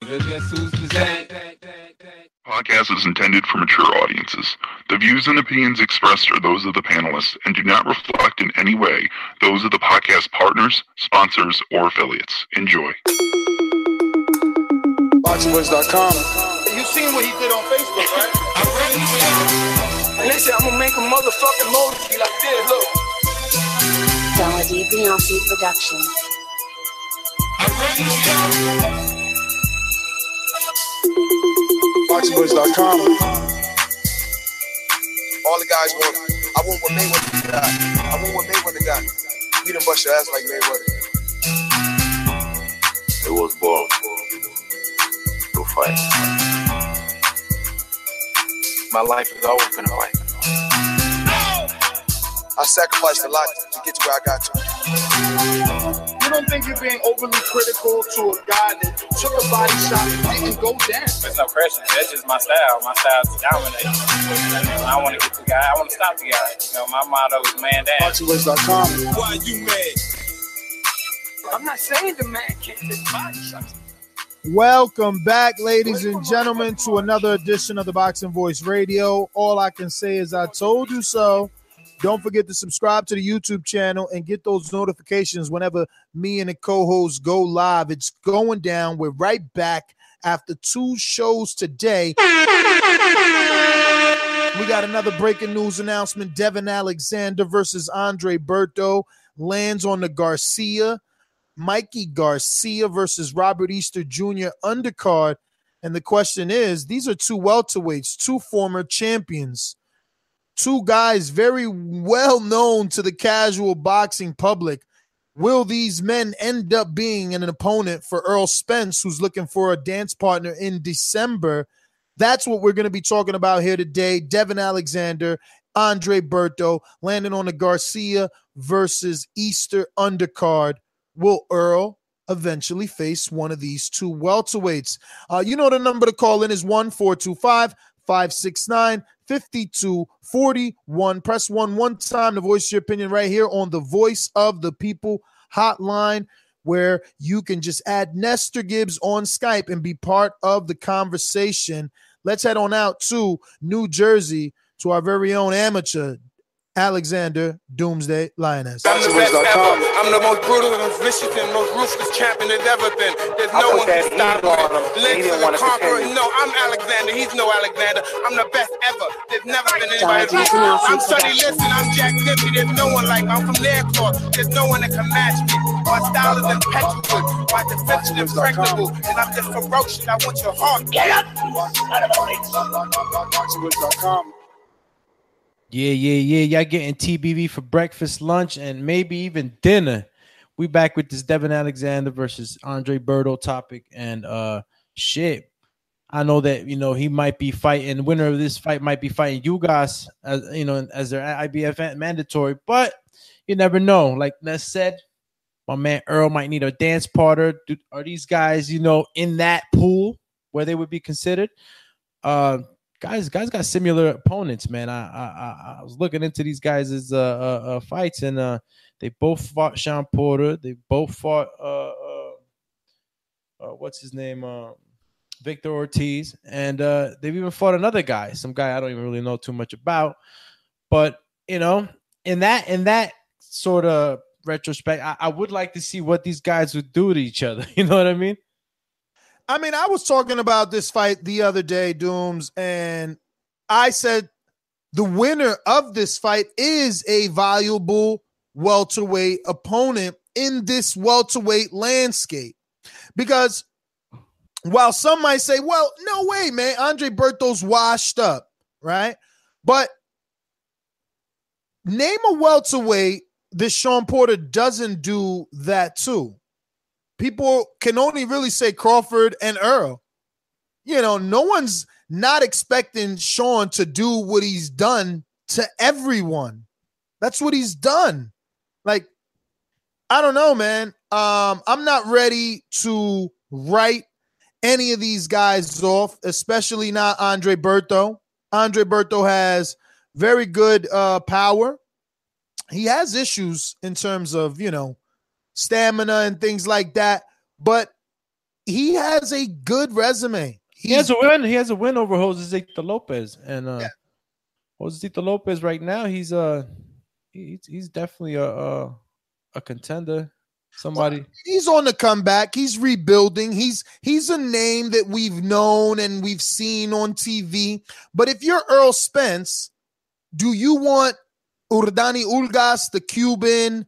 Podcast is intended for mature audiences. The views and opinions expressed are those of the panelists and do not reflect in any way those of the podcast partners, sponsors, or affiliates. Enjoy. BoxingVoice.com. You seen what he did on Facebook, right? And they said, I'm gonna make a motherfucking movie like this, look. Melody Beyonce Production. BoxingVoice.com. All the guys want, I want what Mayweather got. I want what Mayweather got. We done bust your ass like Mayweather. It was born to fight. My life has always been a fight. I sacrificed a lot to get to where I got to. You don't think you're being overly critical to a guy that took a body shot and didn't go down? There's no question. That's just my style. My style is to dominate. I want to get the guy. I want to stop the guy. You know, my motto is man down. BoxingVoice.com. Why you mad? I'm not saying the man can't take body shots. Welcome back, ladies and gentlemen, to another edition of the Boxing Voice Radio. All I can say is I told you so. Don't forget to subscribe to the YouTube channel and get those notifications whenever me and the co-hosts go live. It's going down. We're right back after 2 shows today. We got another breaking news announcement. Devin Alexander versus Andre Berto lands on the Garcia. Mikey Garcia versus Robert Easter Jr. undercard. And the question is, these are 2 welterweights, 2 former champions. 2 guys very well known to the casual boxing public. Will these men end up being an opponent for Earl Spence, who's looking for a dance partner in December? That's what we're going to be talking about here today. Devin Alexander, Andre Berto, landing on the Garcia versus Easter undercard. Will Earl eventually face one of these 2 welterweights? You know the number to call in is 1-425-569-5241. Press 1 one time to voice your opinion right here on the Voice of the People hotline, where you can just add Nestor Gibbs on Skype and be part of the conversation. Let's head on out to New Jersey to our very own amateur, Alexander Doomsday Lioness. I'm the best ever. I'm the most brutal and vicious and most ruthless champion there's ever been. There's no one to stop me. Legs of the conqueror. No, I'm Alexander. He's no Alexander. I'm the best ever. There's never been anybody like me. I'm Sonny Liston. I'm Jack Dempsey. There's no one like me. I'm from their claw. There's no one that can match me. My style is impeccable. My defense is impregnable. And I'm just ferocious. I want your heart. Get up! BoxingVoice.com. Yeah. Y'all getting TBV for breakfast, lunch, and maybe even dinner. We back with this Devin Alexander versus Andre Berto topic. And shit, I know that, he might be fighting. The winner of this fight might be fighting you guys, as their IBF mandatory. But you never know. Like Ness said, my man Earl might need a dance partner. Are these guys, in that pool where they would be considered? Guys got similar opponents, man. I was looking into these guys' fights, and they both fought Sean Porter. They both fought what's his name, Victor Ortiz, and they've even fought another guy, some guy I don't even really know too much about. But in that sort of retrospect, I would like to see what these guys would do to each other. You know what I mean? I was talking about this fight the other day, Dooms, and I said the winner of this fight is a valuable welterweight opponent in this welterweight landscape. Because while some might say, well, no way, man, Andre Berto's washed up, right? But name a welterweight that Sean Porter doesn't do that too. People can only really say Crawford and Earl. No one's not expecting Sean to do what he's done to everyone. That's what he's done. Like, I don't know, man. I'm not ready to write any of these guys off, especially not Andre Berto. Andre Berto has very good power. He has issues in terms of, stamina and things like that. But he has a good resume. He has a win. He has a win over Josecito Lopez, and Josecito Lopez right now he's definitely a contender. Somebody he's on the comeback. He's rebuilding. He's a name that we've known and we've seen on TV. But if you're Earl Spence, do you want Urdani Ulgas, the Cuban,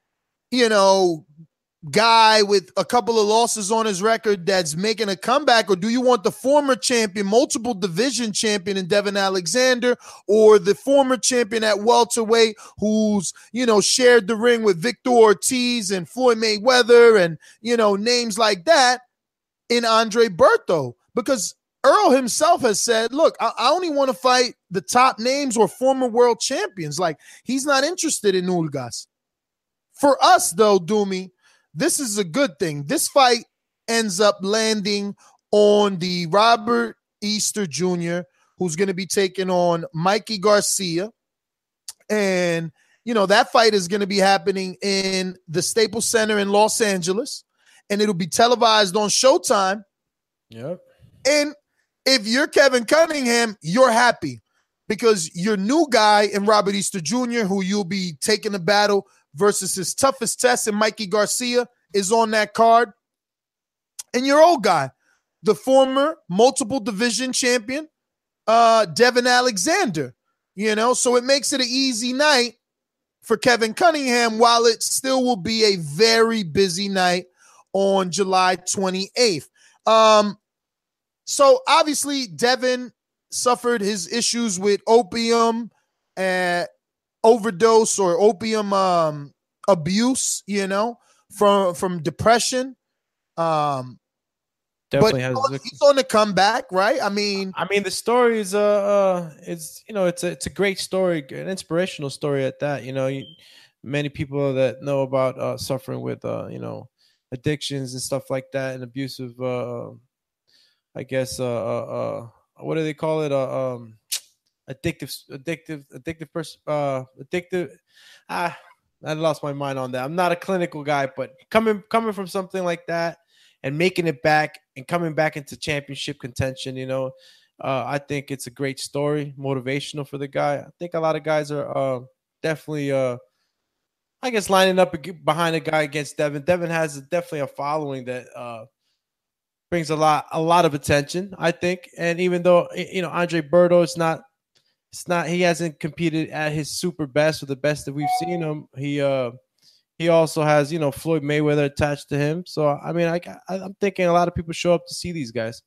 guy with a couple of losses on his record that's making a comeback, or do you want the former champion, multiple division champion in Devin Alexander, or the former champion at welterweight who's shared the ring with Victor Ortiz and Floyd Mayweather and names like that in Andre Berto? Because Earl himself has said, look, I only want to fight the top names or former world champions. Like, he's not interested in Ulgas. For us though, Doomy, this is a good thing. This fight ends up landing on the Robert Easter Jr., who's going to be taking on Mikey Garcia. And, that fight is going to be happening in the Staples Center in Los Angeles, and it'll be televised on Showtime. Yep. And if you're Kevin Cunningham, you're happy because your new guy in Robert Easter Jr., who you'll be taking the battle versus his toughest test in Mikey Garcia, is on that card. And your old guy, the former multiple division champion, Devin Alexander, so it makes it an easy night for Kevin Cunningham, while it still will be a very busy night on July 28th. So obviously Devin suffered his issues with opium overdose or opium abuse, from depression. Definitely he's on the comeback, right? I mean, the story is it's a great story, an inspirational story at that. Many people that know about suffering with addictions and stuff like that, and abusive I guess what do they call it? Addictive person. I lost my mind on that. I'm not a clinical guy, but coming from something like that and making it back and coming back into championship contention, I think it's a great story, motivational for the guy. I think a lot of guys are definitely, I guess, lining up behind a guy against Devin. Devin has definitely a following that brings a lot of attention, I think. And even though Andre Berto, it's not he hasn't competed at his super best or the best that we've seen him. He also has Floyd Mayweather attached to him. So I'm thinking a lot of people show up to see these guys.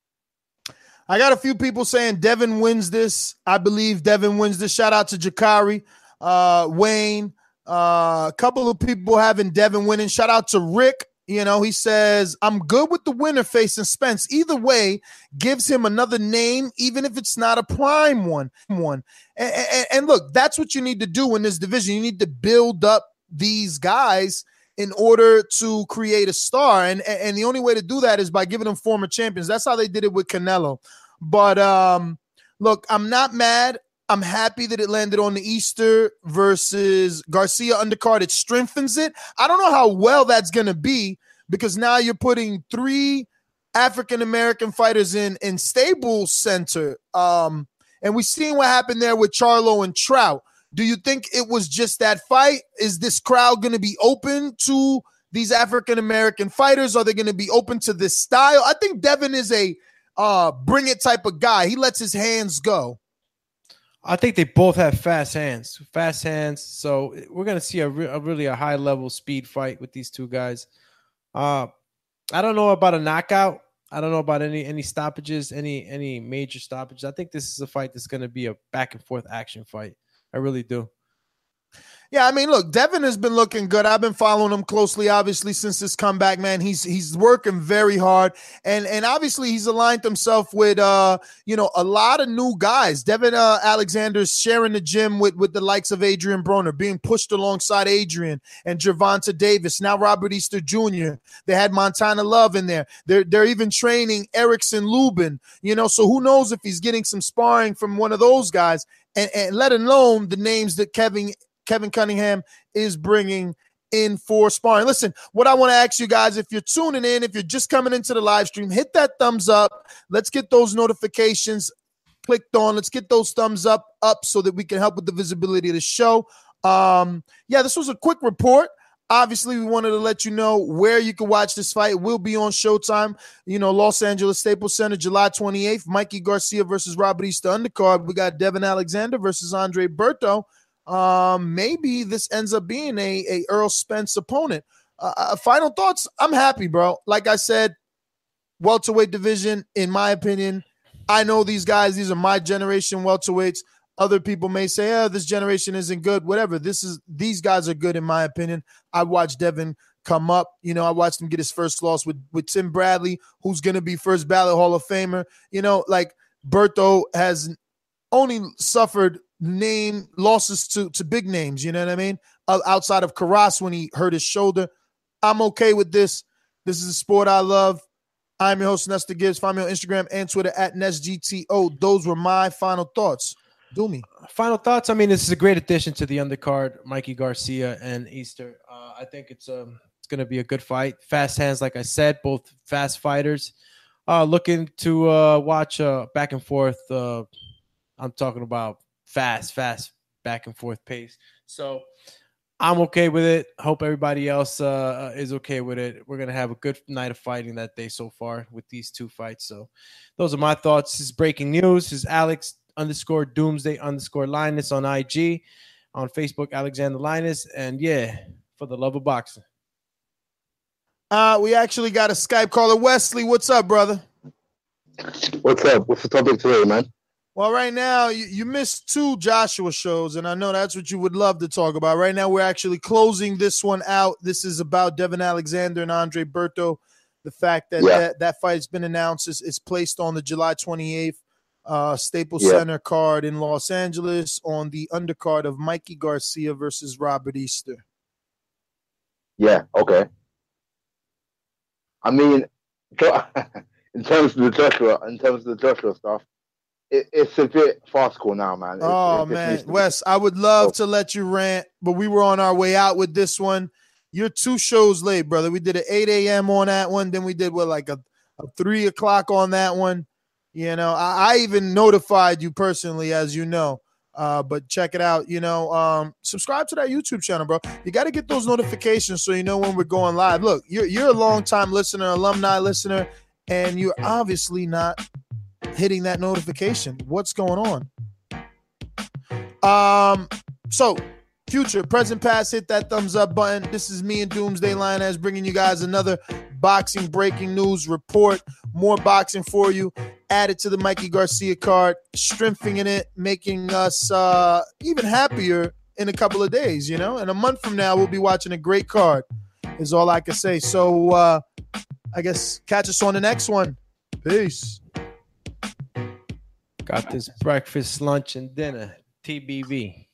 I got a few people saying Devin wins this. I believe Devin wins this. Shout out to Jakari, Wayne. A couple of people having Devin winning. Shout out to Rick. He says, I'm good with the winner facing Spence. Either way, gives him another name, even if it's not a prime one. And look, that's what you need to do in this division. You need to build up these guys in order to create a star. And the only way to do that is by giving them former champions. That's how they did it with Canelo. But look, I'm not mad. I'm happy that it landed on the Easter versus Garcia undercard. It strengthens it. I don't know how well that's going to be because now you're putting 3 African-American fighters in Staples Center. And we've seen what happened there with Charlo and Trout. Do you think it was just that fight? Is this crowd going to be open to these African-American fighters? Are they going to be open to this style? I think Devin is a bring it type of guy. He lets his hands go. I think they both have fast hands. So we're going to see a really high level speed fight with these two guys. I don't know about a knockout. I don't know about any stoppages, any major stoppages. I think this is a fight that's going to be a back and forth action fight. I really do. Yeah, look, Devin has been looking good. I've been following him closely, obviously, since his comeback, man. He's working very hard. And obviously he's aligned himself with, a lot of new guys. Devin Alexander's sharing the gym with the likes of Adrian Broner, being pushed alongside Adrian and Gervonta Davis. Now Robert Easter Jr. They had Montana Love in there. They're even training Erickson Lubin, so who knows if he's getting some sparring from one of those guys, and let alone the names that Kevin Cunningham is bringing in for sparring. Listen, what I want to ask you guys, if you're tuning in, if you're just coming into the live stream, hit that thumbs up. Let's get those notifications clicked on. Let's get those thumbs up so that we can help with the visibility of the show. This was a quick report. Obviously, we wanted to let you know where you can watch this fight. It will be on Showtime. Los Angeles Staples Center, July 28th. Mikey Garcia versus Robert Easter undercard. We got Devin Alexander versus Andre Berto. Maybe this ends up being a Earl Spence opponent. Final thoughts. I'm happy, bro. Like I said, welterweight division, in my opinion, I know these guys. These are my generation welterweights. Other people may say, this generation isn't good. Whatever. These guys are good in my opinion. I watched Devin come up. I watched him get his first loss with Tim Bradley, who's going to be first ballot Hall of Famer. Berto has only suffered losses to big names. You know what I mean? Outside of Karras when he hurt his shoulder. I'm okay with this. This is a sport I love. I'm your host, Nestor Gibbs. Find me on Instagram and Twitter at NestGTO. Those were my final thoughts. Do me. Final thoughts. I mean, this is a great addition to the undercard, Mikey Garcia and Easter. I think it's going to be a good fight. Fast hands, like I said, both fast fighters. Looking to watch back and forth. I'm talking about fast back and forth pace. So I'm okay with it. Hope everybody else is okay with it. We're going to have a good night of fighting that day so far with these two fights. So those are my thoughts. This is breaking news. This is Alex_Doomsday_Linus on IG, on Facebook, Alexander Linus. And for the love of boxing. We actually got a Skype caller. Wesley, what's up, brother? What's up? What's the topic today, man? Well, right now, you missed 2 Joshua shows, and I know that's what you would love to talk about. Right now, we're actually closing this one out. This is about Devin Alexander and Andre Berto. The fact that that fight's been announced is placed on the July 28th Staples Center card in Los Angeles on the undercard of Mikey Garcia versus Robert Easter. Yeah, okay. I mean, in terms of the Joshua stuff, it's a bit farcical now, man. Man, Wes, I would love to let you rant, but we were on our way out with this one. You're 2 shows late, brother. We did an 8 a.m. on that one. Then we did a 3 o'clock on that one. I even notified you personally, as you know. But check it out. Subscribe to that YouTube channel, bro. You got to get those notifications so you know when we're going live. Look, you're a long-time listener, alumni listener, and you're obviously not hitting that notification. What's going on? So future, present, past, hit that thumbs up button. This is me and Doomsday Linus bringing you guys another boxing breaking news report. More boxing for you. Added to the Mikey Garcia card, strengthening it, making us even happier in a couple of days, In a month from now, we'll be watching a great card, is all I can say. So I guess catch us on the next one. Peace. Got this breakfast, lunch, and dinner. TBV.